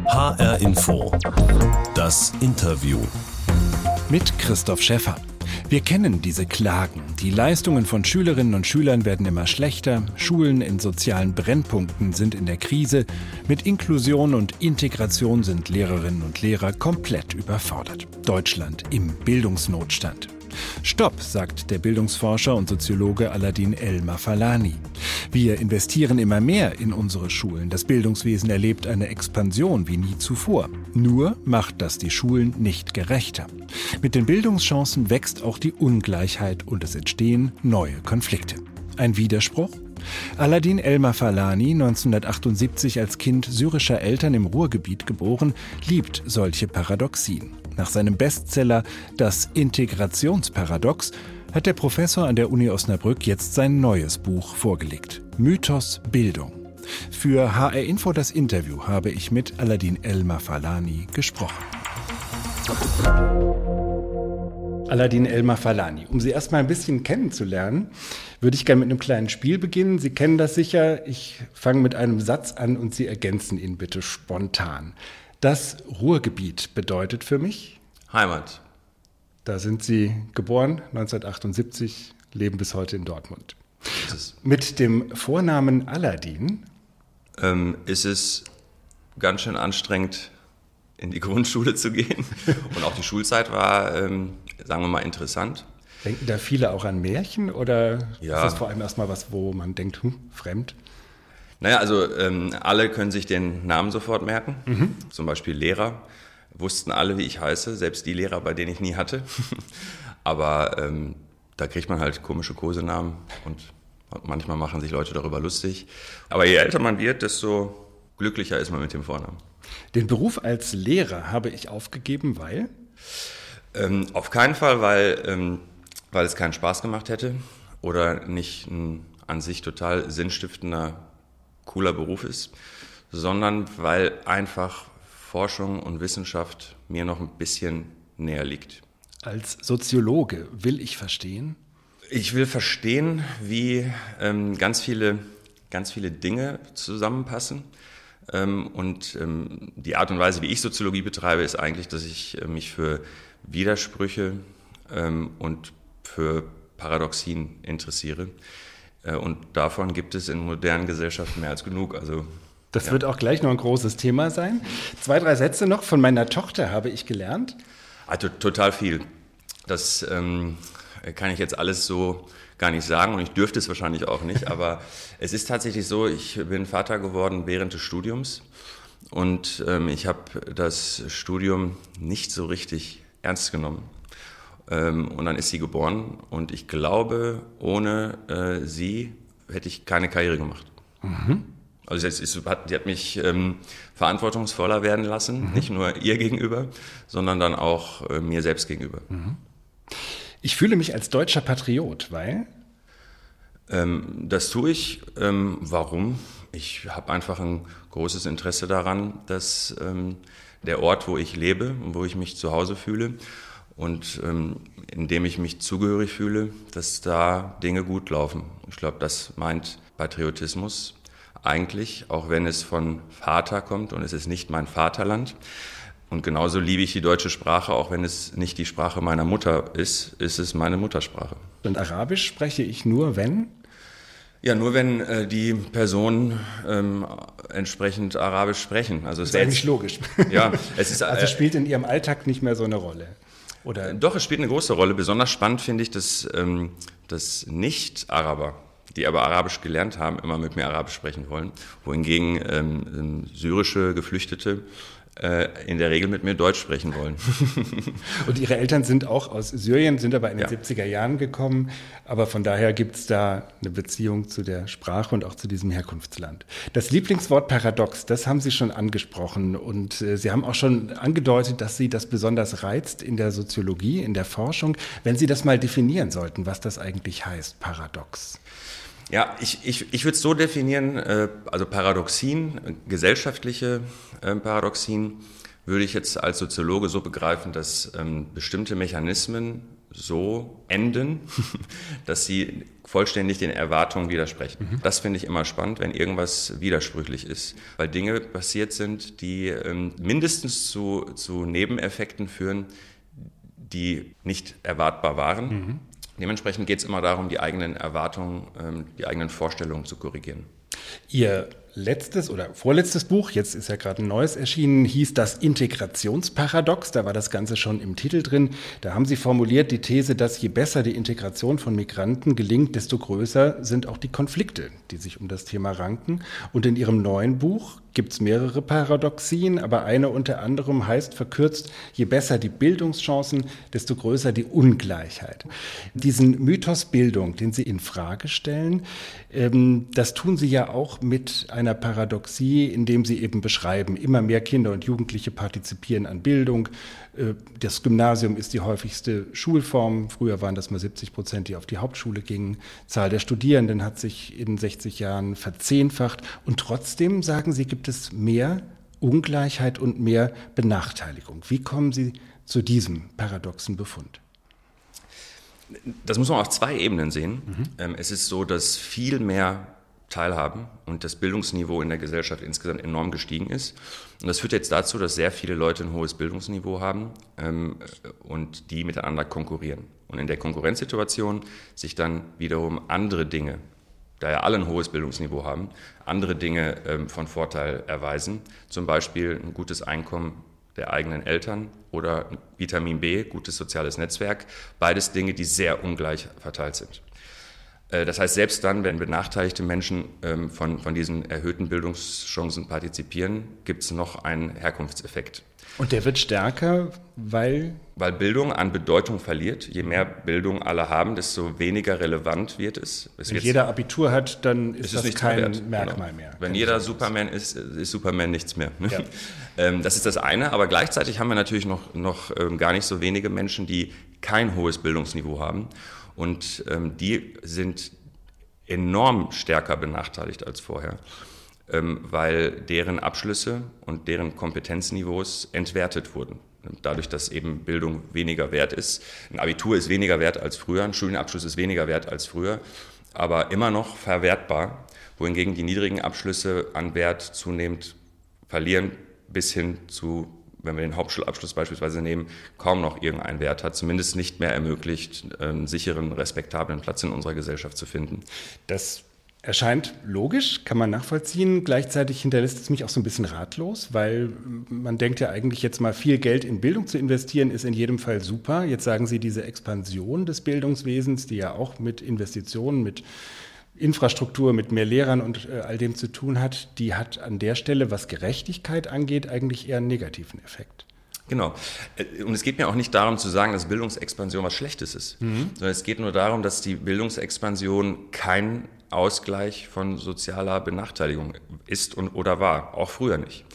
HR Info. Das Interview. Mit Christoph Schäffer. Wir kennen diese Klagen. Die Leistungen von Schülerinnen und Schülern werden immer schlechter. Schulen in sozialen Brennpunkten sind in der Krise. Mit Inklusion und Integration sind Lehrerinnen und Lehrer komplett überfordert. Deutschland im Bildungsnotstand. Stopp, sagt der Bildungsforscher und Soziologe Aladin El-Mafalani. Wir investieren immer mehr in unsere Schulen. Das Bildungswesen erlebt eine Expansion wie nie zuvor. Nur macht das die Schulen nicht gerechter. Mit den Bildungschancen wächst auch die Ungleichheit und es entstehen neue Konflikte. Ein Widerspruch? Aladin El-Mafalani, 1978 als Kind syrischer Eltern im Ruhrgebiet geboren, liebt solche Paradoxien. Nach seinem Bestseller »Das Integrationsparadox« hat der Professor an der Uni Osnabrück jetzt sein neues Buch vorgelegt. Mythos Bildung. Für HR Info das Interview habe ich mit Aladin El-Mafalani gesprochen. Aladin El-Mafalani, um Sie erstmal ein bisschen kennenzulernen, würde ich gerne mit einem kleinen Spiel beginnen. Sie kennen das sicher. Ich fange mit einem Satz an und Sie ergänzen ihn bitte spontan. Das Ruhrgebiet bedeutet für mich? Heimat. Da sind Sie geboren, 1978, leben bis heute in Dortmund. Mit dem Vornamen Aladin? Ist es ganz schön anstrengend, in die Grundschule zu gehen. Und auch die Schulzeit war, sagen wir mal, interessant. Denken da viele auch an Märchen oder ja. Ist das vor allem erstmal was, wo man denkt, fremd? Naja, also alle können sich den Namen sofort merken. Zum Beispiel Lehrer wussten alle, wie ich heiße, selbst die Lehrer, bei denen ich nie hatte. Aber da kriegt man halt komische Kosenamen und manchmal machen sich Leute darüber lustig. Aber je älter man wird, desto glücklicher ist man mit dem Vornamen. Den Beruf als Lehrer habe ich aufgegeben, weil? Auf keinen Fall, weil es keinen Spaß gemacht hätte oder nicht ein an sich total sinnstiftender cooler Beruf ist, sondern weil einfach Forschung und Wissenschaft mir noch ein bisschen näher liegt. Als Soziologe will ich verstehen? Ich will verstehen, wie ganz viele Dinge zusammenpassen. Und die Art und Weise, wie ich Soziologie betreibe, ist eigentlich, dass ich mich für Widersprüche und für Paradoxien interessiere. Und davon gibt es in modernen Gesellschaften mehr als genug. Also, das wird auch gleich noch ein großes Thema sein. 2, 3 Sätze noch von meiner Tochter habe ich gelernt. Also, total viel. Das kann ich jetzt alles so gar nicht sagen und ich dürfte es wahrscheinlich auch nicht. Aber es ist tatsächlich so, ich bin Vater geworden während des Studiums und ich habe das Studium nicht so richtig ernst genommen. Und dann ist sie geboren und ich glaube, ohne sie hätte ich keine Karriere gemacht. Also sie hat mich verantwortungsvoller werden lassen, nicht nur ihr gegenüber, sondern dann auch mir selbst gegenüber. Ich fühle mich als deutscher Patriot, weil? Das tue ich. Warum? Ich habe einfach ein großes Interesse daran, dass der Ort, wo ich lebe und wo ich mich zu Hause fühle, und indem ich mich zugehörig fühle, dass da Dinge gut laufen. Ich glaube, das meint Patriotismus eigentlich, auch wenn es von Vater kommt und es ist nicht mein Vaterland. Und genauso liebe ich die deutsche Sprache, auch wenn es nicht die Sprache meiner Mutter ist, ist es meine Muttersprache. Und Arabisch spreche ich nur, wenn? Ja, nur wenn die Personen entsprechend Arabisch sprechen. Also das ist eigentlich logisch. Ja, es ist, also spielt in Ihrem Alltag nicht mehr so eine Rolle? Oder? Doch, es spielt eine große Rolle. Besonders spannend finde ich, dass Nicht-Araber, die aber Arabisch gelernt haben, immer mit mir Arabisch sprechen wollen, wohingegen syrische Geflüchtete in der Regel mit mir Deutsch sprechen wollen. Und Ihre Eltern sind auch aus Syrien, sind aber in den 70er Jahren gekommen. Aber von daher gibt es da eine Beziehung zu der Sprache und auch zu diesem Herkunftsland. Das Lieblingswort Paradox, das haben Sie schon angesprochen. Und Sie haben auch schon angedeutet, dass Sie das besonders reizt in der Soziologie, in der Forschung. Wenn Sie das mal definieren sollten, was das eigentlich heißt, Paradox. Ja, ich würde es so definieren, also Paradoxien, gesellschaftliche Paradoxien, würde ich jetzt als Soziologe so begreifen, dass bestimmte Mechanismen so enden, dass sie vollständig den Erwartungen widersprechen. Das finde ich immer spannend, wenn irgendwas widersprüchlich ist, weil Dinge passiert sind, die mindestens zu Nebeneffekten führen, die nicht erwartbar waren. Dementsprechend geht es immer darum, die eigenen Erwartungen, die eigenen Vorstellungen zu korrigieren. Ihr letztes oder vorletztes Buch, jetzt ist ja gerade ein neues erschienen, hieß das Integrationsparadox. Da war das Ganze schon im Titel drin. Da haben Sie formuliert die These, dass je besser die Integration von Migranten gelingt, desto größer sind auch die Konflikte, die sich um das Thema ranken. Und in Ihrem neuen Buch gibt es mehrere Paradoxien, aber eine unter anderem heißt verkürzt, je besser die Bildungschancen, desto größer die Ungleichheit. Diesen Mythos Bildung, den Sie in Frage stellen, das tun Sie ja auch mit einer Paradoxie, indem Sie eben beschreiben, immer mehr Kinder und Jugendliche partizipieren an Bildung. Das Gymnasium ist die häufigste Schulform. Früher waren das mal 70%, die auf die Hauptschule gingen. Zahl der Studierenden hat sich in 60 Jahren verzehnfacht. Und trotzdem, sagen Sie, gibt es mehr Ungleichheit und mehr Benachteiligung. Wie kommen Sie zu diesem paradoxen Befund? Das muss man auf zwei Ebenen sehen. Es ist so, dass viel mehr teilhaben und das Bildungsniveau in der Gesellschaft insgesamt enorm gestiegen ist. Und das führt jetzt dazu, dass sehr viele Leute ein hohes Bildungsniveau haben und die miteinander konkurrieren. Und in der Konkurrenzsituation sich dann wiederum andere Dinge, da ja alle ein hohes Bildungsniveau haben, andere Dinge von Vorteil erweisen. Zum Beispiel ein gutes Einkommen der eigenen Eltern oder Vitamin B, gutes soziales Netzwerk. Beides Dinge, die sehr ungleich verteilt sind. Das heißt, selbst dann, wenn benachteiligte Menschen von diesen erhöhten Bildungschancen partizipieren, gibt es noch einen Herkunftseffekt. Und der wird stärker, weil Bildung an Bedeutung verliert. Je mehr Bildung alle haben, desto weniger relevant wird es. Wenn jeder Abitur hat, dann ist das kein Merkmal genau. mehr. Wenn jeder Superman ist Superman nichts mehr. Ja. Das ist das eine, aber gleichzeitig haben wir natürlich noch gar nicht so wenige Menschen, die kein hohes Bildungsniveau haben. Und die sind enorm stärker benachteiligt als vorher, weil deren Abschlüsse und deren Kompetenzniveaus entwertet wurden. Dadurch, dass eben Bildung weniger wert ist. Ein Abitur ist weniger wert als früher, ein Studienabschluss ist weniger wert als früher, aber immer noch verwertbar, wohingegen die niedrigen Abschlüsse an Wert zunehmend verlieren, bis hin zu, wenn wir den Hauptschulabschluss beispielsweise nehmen, kaum noch irgendeinen Wert hat, zumindest nicht mehr ermöglicht, einen sicheren, respektablen Platz in unserer Gesellschaft zu finden. Das erscheint logisch, kann man nachvollziehen. Gleichzeitig hinterlässt es mich auch so ein bisschen ratlos, weil man denkt ja eigentlich jetzt mal viel Geld in Bildung zu investieren, ist in jedem Fall super. Jetzt sagen Sie, diese Expansion des Bildungswesens, die ja auch mit Investitionen, mit Infrastruktur, mit mehr Lehrern und all dem zu tun hat, die hat an der Stelle, was Gerechtigkeit angeht, eigentlich eher einen negativen Effekt. Genau. Und es geht mir auch nicht darum zu sagen, dass Bildungsexpansion was Schlechtes ist, sondern es geht nur darum, dass die Bildungsexpansion kein Ausgleich von sozialer Benachteiligung ist oder war, auch früher nicht.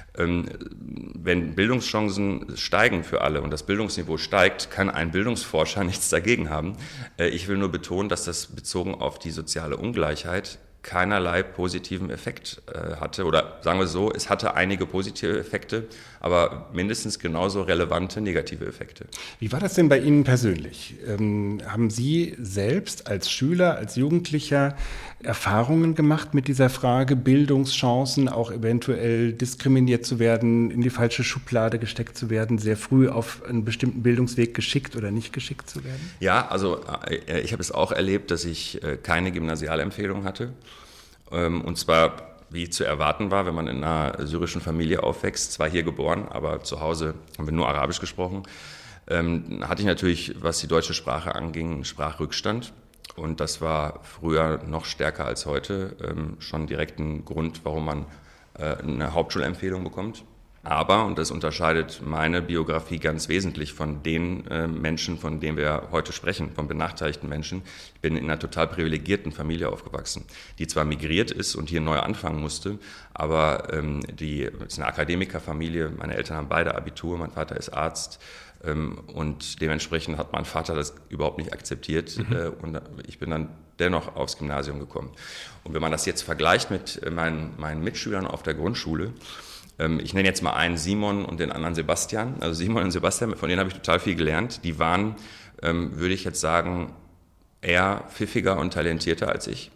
Wenn Bildungschancen steigen für alle und das Bildungsniveau steigt, kann ein Bildungsforscher nichts dagegen haben. Ich will nur betonen, dass das bezogen auf die soziale Ungleichheit keinerlei positiven Effekt hatte. Oder sagen wir so, es hatte einige positive Effekte, aber mindestens genauso relevante negative Effekte. Wie war das denn bei Ihnen persönlich? Haben Sie selbst als Schüler, als Jugendlicher Erfahrungen gemacht mit dieser Frage, Bildungschancen, auch eventuell diskriminiert zu werden, in die falsche Schublade gesteckt zu werden, sehr früh auf einen bestimmten Bildungsweg geschickt oder nicht geschickt zu werden? Ja, also ich habe es auch erlebt, dass ich keine Gymnasialempfehlung hatte. Und zwar, wie zu erwarten war, wenn man in einer syrischen Familie aufwächst, zwar hier geboren, aber zu Hause haben wir nur Arabisch gesprochen, hatte ich natürlich, was die deutsche Sprache anging, einen Sprachrückstand. Und das war früher noch stärker als heute schon direkt ein Grund, warum man eine Hauptschulempfehlung bekommt. Aber, und das unterscheidet meine Biografie ganz wesentlich von den Menschen, von denen wir heute sprechen, von benachteiligten Menschen. Ich bin in einer total privilegierten Familie aufgewachsen, die zwar migriert ist und hier neu anfangen musste, aber es ist eine Akademikerfamilie. Meine Eltern haben beide Abitur, mein Vater ist Arzt. Und dementsprechend hat mein Vater das überhaupt nicht akzeptiert und ich bin dann dennoch aufs Gymnasium gekommen. Und wenn man das jetzt vergleicht mit meinen Mitschülern auf der Grundschule, ich nenne jetzt mal einen Simon und den anderen Sebastian. Also Simon und Sebastian, von denen habe ich total viel gelernt. Die waren würde ich jetzt sagen, eher pfiffiger und talentierter als ich.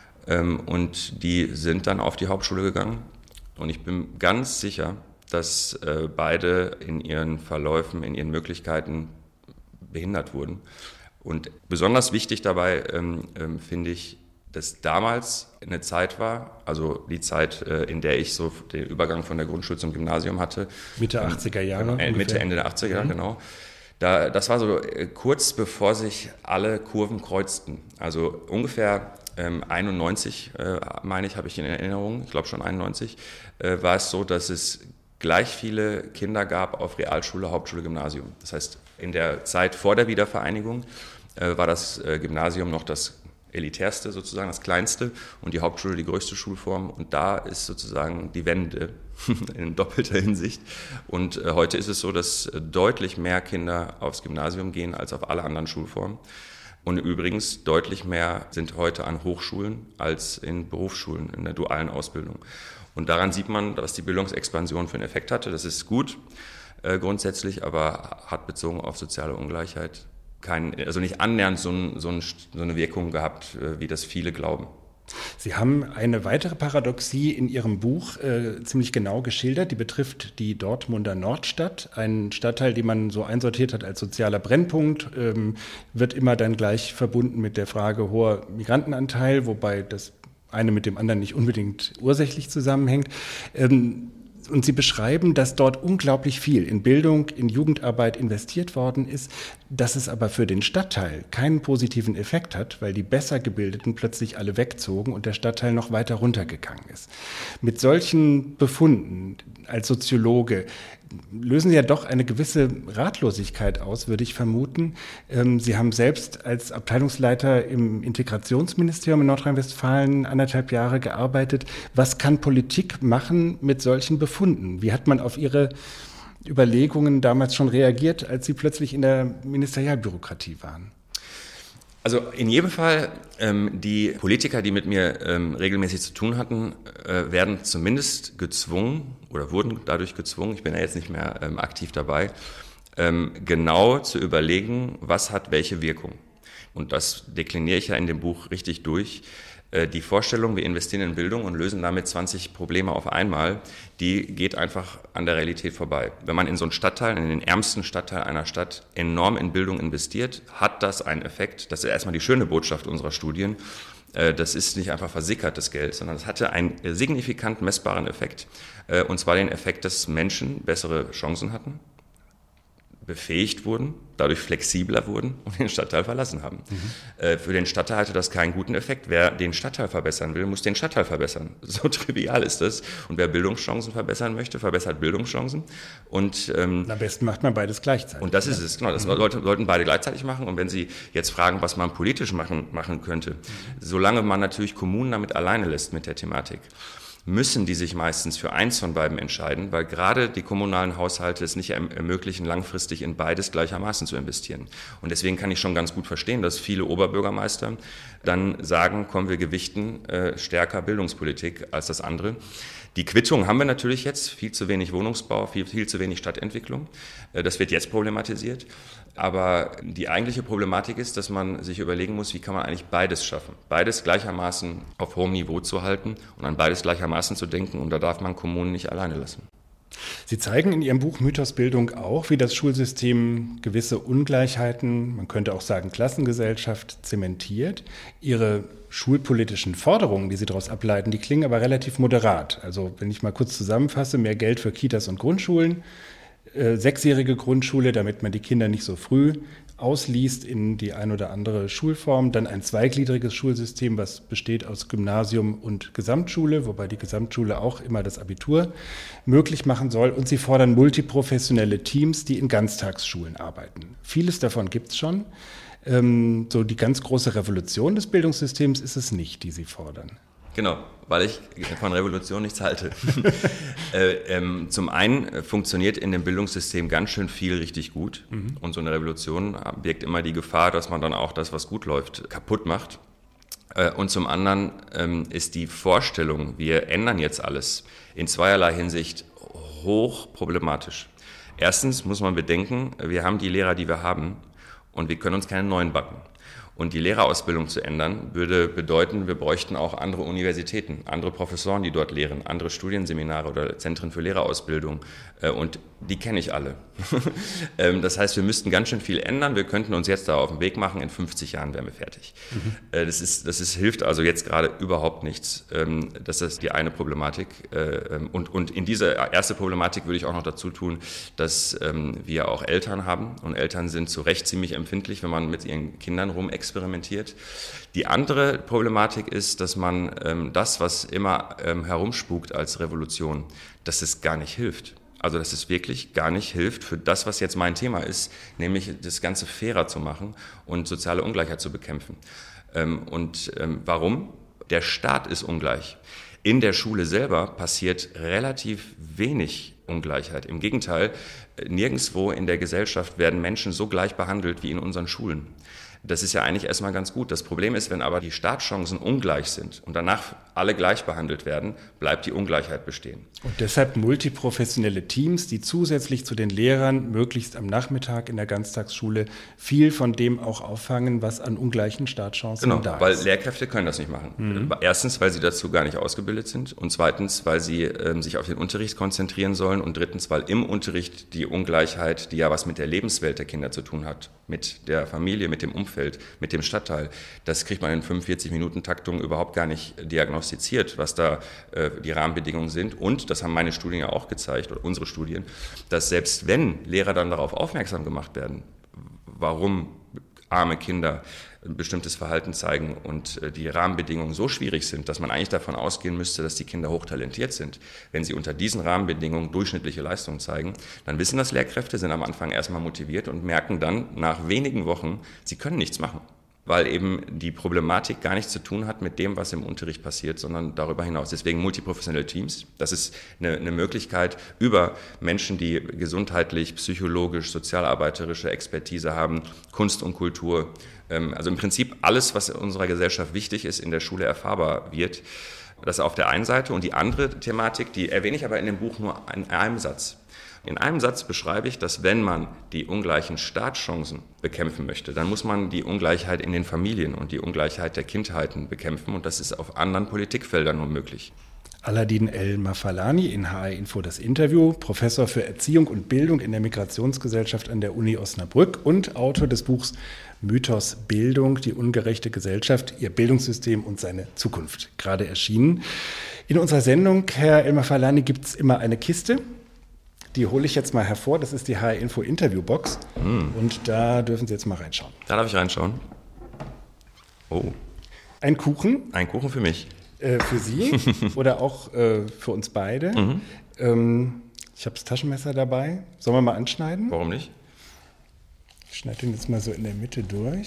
Und die sind dann auf die Hauptschule gegangen. Und ich bin ganz sicher, dass beide in ihren Verläufen, in ihren Möglichkeiten behindert wurden. Und besonders wichtig dabei finde ich, dass damals eine Zeit war, also die Zeit, in der ich so den Übergang von der Grundschule zum Gymnasium hatte. Mitte 80er Jahre? Mitte, Ende der 80er Jahre, genau. Das war so kurz bevor sich alle Kurven kreuzten. Also ungefähr 91, meine ich, habe ich in Erinnerung, ich glaube schon 91, war es so, dass es gleich viele Kinder gab auf Realschule, Hauptschule, Gymnasium. Das heißt, in der Zeit vor der Wiedervereinigung war das Gymnasium noch das elitärste, sozusagen das kleinste, und die Hauptschule die größte Schulform. Und da ist sozusagen die Wende in doppelter Hinsicht. Und heute ist es so, dass deutlich mehr Kinder aufs Gymnasium gehen als auf alle anderen Schulformen. Und übrigens deutlich mehr sind heute an Hochschulen als in Berufsschulen, in der dualen Ausbildung. Und daran sieht man, dass die Bildungsexpansion für einen Effekt hatte. Das ist gut grundsätzlich, aber hat bezogen auf soziale Ungleichheit also nicht annähernd so eine Wirkung gehabt, wie das viele glauben. Sie haben eine weitere Paradoxie in Ihrem Buch ziemlich genau geschildert. Die betrifft die Dortmunder Nordstadt, einen Stadtteil, den man so einsortiert hat als sozialer Brennpunkt, wird immer dann gleich verbunden mit der Frage hoher Migrantenanteil, wobei das eine mit dem anderen nicht unbedingt ursächlich zusammenhängt. Und Sie beschreiben, dass dort unglaublich viel in Bildung, in Jugendarbeit investiert worden ist, dass es aber für den Stadtteil keinen positiven Effekt hat, weil die besser Gebildeten plötzlich alle wegzogen und der Stadtteil noch weiter runtergegangen ist. Mit solchen Befunden als Soziologe lösen Sie ja doch eine gewisse Ratlosigkeit aus, würde ich vermuten. Sie haben selbst als Abteilungsleiter im Integrationsministerium in Nordrhein-Westfalen 1,5 Jahre gearbeitet. Was kann Politik machen mit solchen Befunden? Wie hat man auf Ihre Überlegungen damals schon reagiert, als Sie plötzlich in der Ministerialbürokratie waren? Also in jedem Fall, die Politiker, die mit mir regelmäßig zu tun hatten, werden zumindest gezwungen oder wurden dadurch gezwungen, ich bin ja jetzt nicht mehr aktiv dabei, genau zu überlegen, was hat welche Wirkung. Und das dekliniere ich ja in dem Buch richtig durch. Die Vorstellung, wir investieren in Bildung und lösen damit 20 Probleme auf einmal, die geht einfach an der Realität vorbei. Wenn man in so einen Stadtteil, in den ärmsten Stadtteil einer Stadt enorm in Bildung investiert, hat das einen Effekt. Das ist erstmal die schöne Botschaft unserer Studien. Das ist nicht einfach versickert, das Geld, sondern es hatte einen signifikant messbaren Effekt. Und zwar den Effekt, dass Menschen bessere Chancen hatten, befähigt wurden, dadurch flexibler wurden und den Stadtteil verlassen haben. Für den Stadtteil hatte das keinen guten Effekt. Wer den Stadtteil verbessern will, muss den Stadtteil verbessern. So trivial ist das. Und wer Bildungschancen verbessern möchte, verbessert Bildungschancen. Und am besten macht man beides gleichzeitig. Und das ist es, genau. Das sollten beide gleichzeitig machen. Und wenn Sie jetzt fragen, was man politisch machen könnte, solange man natürlich Kommunen damit alleine lässt mit der Thematik, müssen die sich meistens für eins von beiden entscheiden, weil gerade die kommunalen Haushalte es nicht ermöglichen, langfristig in beides gleichermaßen zu investieren. Und deswegen kann ich schon ganz gut verstehen, dass viele Oberbürgermeister dann sagen, komm, wir gewichten stärker Bildungspolitik als das andere. Die Quittung haben wir natürlich jetzt, viel zu wenig Wohnungsbau, viel zu wenig Stadtentwicklung. Das wird jetzt problematisiert. Aber die eigentliche Problematik ist, dass man sich überlegen muss, wie kann man eigentlich beides schaffen. Beides gleichermaßen auf hohem Niveau zu halten und an beides gleichermaßen zu denken. Und da darf man Kommunen nicht alleine lassen. Sie zeigen in Ihrem Buch Mythos Bildung auch, wie das Schulsystem gewisse Ungleichheiten, man könnte auch sagen Klassengesellschaft, zementiert. Ihre schulpolitischen Forderungen, die Sie daraus ableiten, die klingen aber relativ moderat. Also wenn ich mal kurz zusammenfasse, mehr Geld für Kitas und Grundschulen, 6-jährige Grundschule, damit man die Kinder nicht so früh ausliest in die ein oder andere Schulform, dann ein zweigliedriges Schulsystem, was besteht aus Gymnasium und Gesamtschule, wobei die Gesamtschule auch immer das Abitur möglich machen soll, und sie fordern multiprofessionelle Teams, die in Ganztagsschulen arbeiten. Vieles davon gibt es schon. So die ganz große Revolution des Bildungssystems ist es nicht, die Sie fordern. Genau, weil ich von Revolution nichts halte. Zum einen funktioniert in dem Bildungssystem ganz schön viel richtig gut. Und so eine Revolution birgt immer die Gefahr, dass man dann auch das, was gut läuft, kaputt macht. Und zum anderen ist die Vorstellung, wir ändern jetzt alles, in zweierlei Hinsicht hoch problematisch. Erstens muss man bedenken, wir haben die Lehrer, die wir haben. und wir können uns keine neuen backen. Und die Lehrerausbildung zu ändern, würde bedeuten, wir bräuchten auch andere Universitäten, andere Professoren, die dort lehren, andere Studienseminare oder Zentren für Lehrerausbildung. Und die kenne ich alle. Das heißt, wir müssten ganz schön viel ändern. Wir könnten uns jetzt da auf den Weg machen. In 50 Jahren wären wir fertig. Das hilft also jetzt gerade überhaupt nichts. Das ist die eine Problematik. Und in diese erste Problematik würde ich auch noch dazu tun, dass wir auch Eltern haben. Und Eltern sind zu Recht ziemlich empfindlich, wenn man mit ihren Kindern rumexperimentiert. Die andere Problematik ist, dass man das, was immer herumspukt als Revolution, dass es gar nicht hilft. Also dass es wirklich gar nicht hilft für das, was jetzt mein Thema ist, nämlich das Ganze fairer zu machen und soziale Ungleichheit zu bekämpfen. Warum? Der Staat ist ungleich. In der Schule selber passiert relativ wenig Ungleichheit. Im Gegenteil, nirgendwo in der Gesellschaft werden Menschen so gleich behandelt wie in unseren Schulen. Das ist ja eigentlich erstmal ganz gut. Das Problem ist, wenn aber die Startchancen ungleich sind und danach alle gleich behandelt werden, bleibt die Ungleichheit bestehen. Und deshalb multiprofessionelle Teams, die zusätzlich zu den Lehrern möglichst am Nachmittag in der Ganztagsschule viel von dem auch auffangen, was an ungleichen Startchancen da ist. Genau, weil Lehrkräfte können das nicht machen. Erstens, weil sie dazu gar nicht ausgebildet sind und zweitens, weil sie sich auf den Unterricht konzentrieren sollen und drittens, weil im Unterricht die Ungleichheit, die ja was mit der Lebenswelt der Kinder zu tun hat, mit der Familie, mit dem Umfeld, mit dem Stadtteil, das kriegt man in 45-Minuten-Taktung überhaupt gar nicht diagnostiziert, was da die Rahmenbedingungen sind. Und, das haben meine Studien ja auch gezeigt, oder unsere Studien, dass selbst wenn Lehrer dann darauf aufmerksam gemacht werden, warum arme Kinder ein bestimmtes Verhalten zeigen und die Rahmenbedingungen so schwierig sind, dass man eigentlich davon ausgehen müsste, dass die Kinder hochtalentiert sind. Wenn sie unter diesen Rahmenbedingungen durchschnittliche Leistungen zeigen, dann wissen das Lehrkräfte, sind am Anfang erstmal motiviert und merken dann nach wenigen Wochen, sie können nichts machen, weil eben die Problematik gar nichts zu tun hat mit dem, was im Unterricht passiert, sondern darüber hinaus. Deswegen multiprofessionelle Teams, das ist eine Möglichkeit, über Menschen, die gesundheitlich, psychologisch, sozialarbeiterische Expertise haben, Kunst und Kultur, also im Prinzip alles, was in unserer Gesellschaft wichtig ist, in der Schule erfahrbar wird. Das auf der einen Seite. Und die andere Thematik, die erwähne ich aber in dem Buch nur in einem Satz. In einem Satz beschreibe ich, dass wenn man die ungleichen Startchancen bekämpfen möchte, dann muss man die Ungleichheit in den Familien und die Ungleichheit der Kindheiten bekämpfen. Und das ist auf anderen Politikfeldern nur möglich. Aladin El-Mafalani in HR Info das Interview, Professor für Erziehung und Bildung in der Migrationsgesellschaft an der Uni Osnabrück und Autor des Buchs Mythos Bildung, die ungerechte Gesellschaft, ihr Bildungssystem und seine Zukunft, gerade erschienen. In unserer Sendung, Herr El-Mafalani, gibt es immer eine Kiste. Die hole ich jetzt mal hervor, das ist die HR Info Interviewbox und da dürfen Sie jetzt mal reinschauen. Da darf ich reinschauen. Oh. Ein Kuchen. Ein Kuchen für mich. Für Sie oder auch für uns beide. Ich habe das Taschenmesser dabei. Sollen wir mal anschneiden? Warum nicht? Ich schneide den jetzt mal so in der Mitte durch.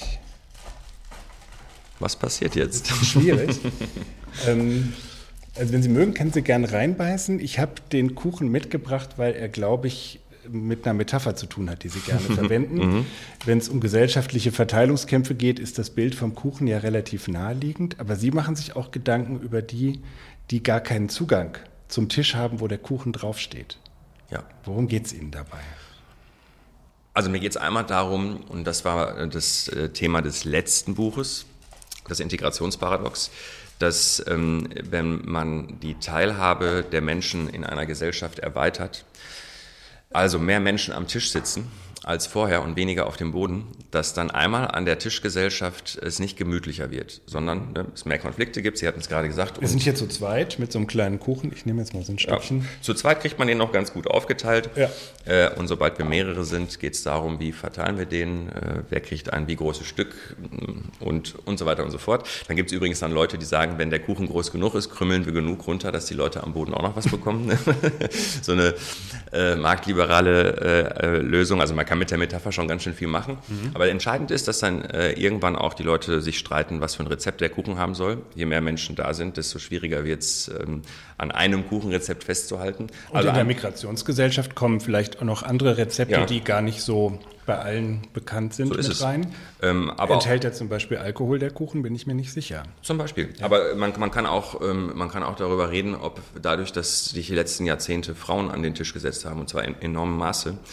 Was passiert jetzt? Das ist schwierig. Also wenn Sie mögen, können Sie gerne reinbeißen. Ich habe den Kuchen mitgebracht, weil er, glaube ich, mit einer Metapher zu tun hat, die Sie gerne verwenden. Wenn es um gesellschaftliche Verteilungskämpfe geht, ist das Bild vom Kuchen ja relativ naheliegend. Aber Sie machen sich auch Gedanken über die, die gar keinen Zugang zum Tisch haben, wo der Kuchen draufsteht. Ja. Worum geht es Ihnen dabei? Also mir geht es einmal darum, und das war das Thema des letzten Buches, das Integrationsparadox, dass wenn man die Teilhabe der Menschen in einer Gesellschaft erweitert, also mehr Menschen am Tisch sitzen als vorher und weniger auf dem Boden, dass dann einmal an der Tischgesellschaft es nicht gemütlicher wird, sondern es mehr Konflikte gibt. Sie hatten es gerade gesagt. Wir sind hier zu zweit mit so einem kleinen Kuchen. Ich nehme jetzt mal so ein Stückchen. Ja, zu zweit kriegt man den noch ganz gut aufgeteilt. Ja. Und sobald wir mehrere sind, geht es darum, wie verteilen wir den, wer kriegt ein wie großes Stück und so weiter und so fort. Dann gibt es übrigens dann Leute, die sagen, wenn der Kuchen groß genug ist, krümmeln wir genug runter, dass die Leute am Boden auch noch was bekommen. So eine marktliberale Lösung. Also man kann mit der Metapher schon ganz schön viel machen. Aber entscheidend ist, dass dann irgendwann auch die Leute sich streiten, was für ein Rezept der Kuchen haben soll. Je mehr Menschen da sind, desto schwieriger wird es, an einem Kuchenrezept festzuhalten. Und also in der Migrationsgesellschaft kommen vielleicht auch noch andere Rezepte, die gar nicht so bei allen bekannt sind, so mit rein. Aber enthält er zum Beispiel Alkohol, der Kuchen, bin ich mir nicht sicher. Zum Beispiel. Ja. Aber man kann auch darüber reden, ob dadurch, dass sich die letzten Jahrzehnte Frauen an den Tisch gesetzt haben, und zwar in enormem Maße,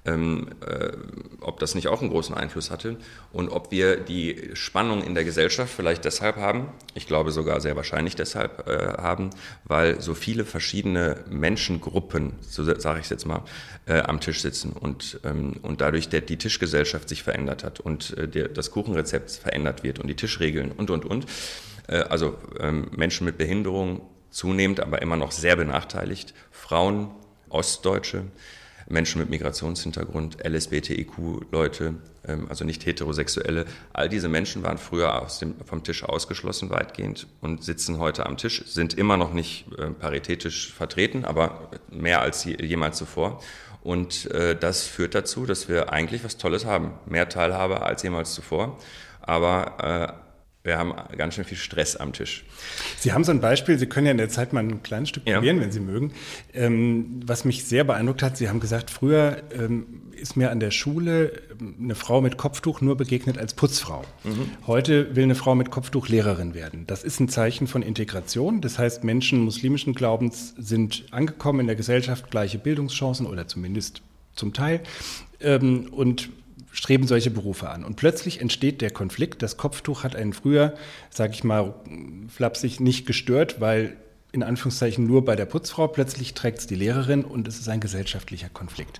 ob das nicht auch einen großen Einfluss hatte und ob wir die Spannung in der Gesellschaft vielleicht deshalb haben, ich glaube sogar sehr wahrscheinlich deshalb haben, weil so viele verschiedene Menschengruppen, so sage ich es jetzt mal, am Tisch sitzen und dadurch die Tischgesellschaft sich verändert hat und das Kuchenrezept verändert wird und die Tischregeln und. Also Menschen mit Behinderung zunehmend, aber immer noch sehr benachteiligt, Frauen, Ostdeutsche, Menschen mit Migrationshintergrund, LSBTIQ-Leute, also nicht heterosexuelle. All diese Menschen waren früher vom Tisch ausgeschlossen weitgehend und sitzen heute am Tisch, sind immer noch nicht paritätisch vertreten, aber mehr als jemals zuvor. Und das führt dazu, dass wir eigentlich was Tolles haben. Mehr Teilhabe als jemals zuvor, aber wir haben ganz schön viel Stress am Tisch. Sie haben so ein Beispiel, Sie können ja in der Zeit mal ein kleines Stück probieren, wenn Sie mögen. Was mich sehr beeindruckt hat, Sie haben gesagt, früher ist mir an der Schule eine Frau mit Kopftuch nur begegnet als Putzfrau. Heute will eine Frau mit Kopftuch Lehrerin werden. Das ist ein Zeichen von Integration. Das heißt, Menschen muslimischen Glaubens sind angekommen in der Gesellschaft, gleiche Bildungschancen oder zumindest zum Teil und streben solche Berufe an. Und plötzlich entsteht der Konflikt. Das Kopftuch hat einen früher, sage ich mal, flapsig nicht gestört, weil in Anführungszeichen nur bei der Putzfrau, plötzlich trägt es die Lehrerin und es ist ein gesellschaftlicher Konflikt.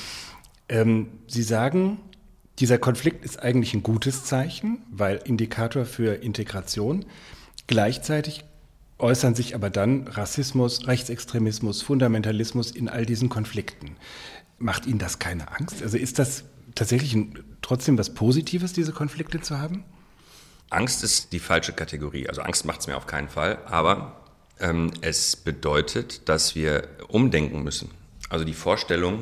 Sie sagen, dieser Konflikt ist eigentlich ein gutes Zeichen, weil Indikator für Integration. Gleichzeitig äußern sich aber dann Rassismus, Rechtsextremismus, Fundamentalismus in all diesen Konflikten. Macht Ihnen das keine Angst? Also ist das tatsächlich trotzdem was Positives, diese Konflikte zu haben? Angst ist die falsche Kategorie. Also Angst macht es mir auf keinen Fall. Aber es bedeutet, dass wir umdenken müssen. Also die Vorstellung,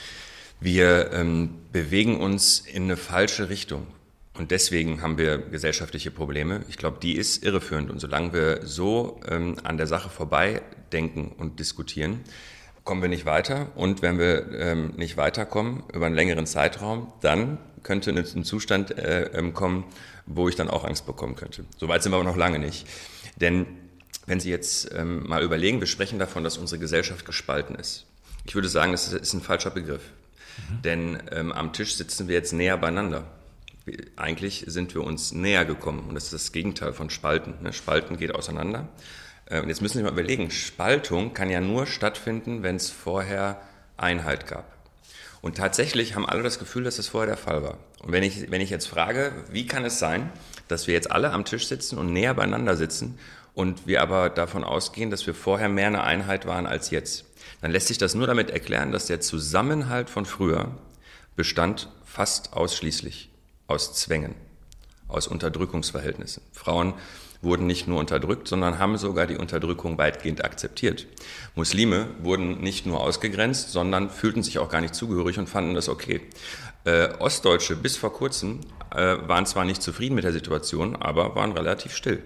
wir bewegen uns in eine falsche Richtung. Und deswegen haben wir gesellschaftliche Probleme. Ich glaube, die ist irreführend. Und solange wir so an der Sache vorbei denken und diskutieren, kommen wir nicht weiter. Und wenn wir nicht weiterkommen über einen längeren Zeitraum, dann könnte ein Zustand kommen, wo ich dann auch Angst bekommen könnte. Soweit sind wir aber noch lange nicht. Denn wenn Sie jetzt mal überlegen, wir sprechen davon, dass unsere Gesellschaft gespalten ist. Ich würde sagen, das ist ein falscher Begriff. Denn am Tisch sitzen wir jetzt näher beieinander. Eigentlich sind wir uns näher gekommen. Und das ist das Gegenteil von Spalten. Spalten geht auseinander. Und jetzt müssen Sie mal überlegen, Spaltung kann ja nur stattfinden, wenn es vorher Einheit gab. Und tatsächlich haben alle das Gefühl, dass das vorher der Fall war. Und wenn ich jetzt frage, wie kann es sein, dass wir jetzt alle am Tisch sitzen und näher beieinander sitzen und wir aber davon ausgehen, dass wir vorher mehr eine Einheit waren als jetzt, dann lässt sich das nur damit erklären, dass der Zusammenhalt von früher bestand fast ausschließlich aus Zwängen, aus Unterdrückungsverhältnissen. Frauen wurden nicht nur unterdrückt, sondern haben sogar die Unterdrückung weitgehend akzeptiert. Muslime wurden nicht nur ausgegrenzt, sondern fühlten sich auch gar nicht zugehörig und fanden das okay. Ostdeutsche bis vor kurzem waren zwar nicht zufrieden mit der Situation, aber waren relativ still.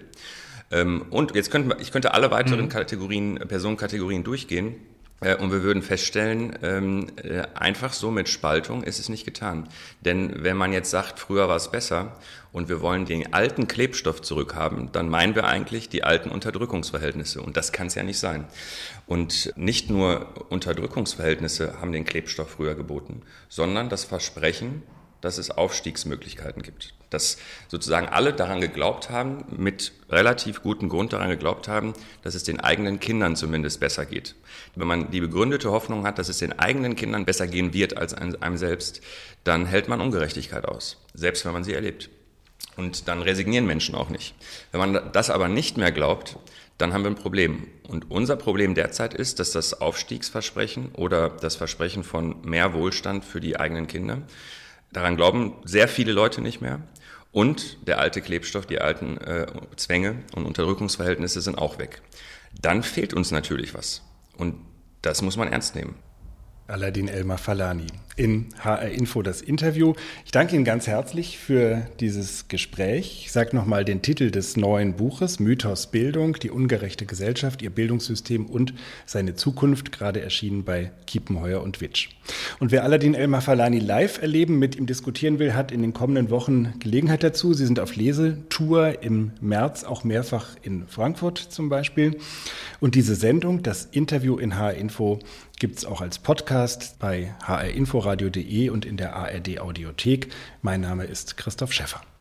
Und jetzt ich könnte alle weiteren Personenkategorien durchgehen. Und wir würden feststellen, einfach so mit Spaltung ist es nicht getan. Denn wenn man jetzt sagt, früher war es besser und wir wollen den alten Klebstoff zurückhaben, dann meinen wir eigentlich die alten Unterdrückungsverhältnisse. Und das kann es ja nicht sein. Und nicht nur Unterdrückungsverhältnisse haben den Klebstoff früher geboten, sondern das Versprechen, dass es Aufstiegsmöglichkeiten gibt. Dass sozusagen alle daran geglaubt haben, mit relativ gutem Grund daran geglaubt haben, dass es den eigenen Kindern zumindest besser geht. Wenn man die begründete Hoffnung hat, dass es den eigenen Kindern besser gehen wird als einem selbst, dann hält man Ungerechtigkeit aus, selbst wenn man sie erlebt. Und dann resignieren Menschen auch nicht. Wenn man das aber nicht mehr glaubt, dann haben wir ein Problem. Und unser Problem derzeit ist, dass das Aufstiegsversprechen oder das Versprechen von mehr Wohlstand für die eigenen Kinder, daran glauben sehr viele Leute nicht mehr. Und der alte Klebstoff, die alten Zwänge und Unterdrückungsverhältnisse sind auch weg. Dann fehlt uns natürlich was. Und das muss man ernst nehmen. Aladin Elmar-Falani in HR Info das Interview. Ich danke Ihnen ganz herzlich für dieses Gespräch. Ich sage nochmal den Titel des neuen Buches, Mythos Bildung, die ungerechte Gesellschaft, ihr Bildungssystem und seine Zukunft, gerade erschienen bei Kiepenheuer und Witsch. Und wer Aladin Elmar-Falani live erleben, mit ihm diskutieren will, hat in den kommenden Wochen Gelegenheit dazu. Sie sind auf Lesetour im März, auch mehrfach in Frankfurt zum Beispiel. Und diese Sendung, das Interview in HR Info, gibt es auch als Podcast bei hrinforadio.de und in der ARD Audiothek. Mein Name ist Christoph Schäffer.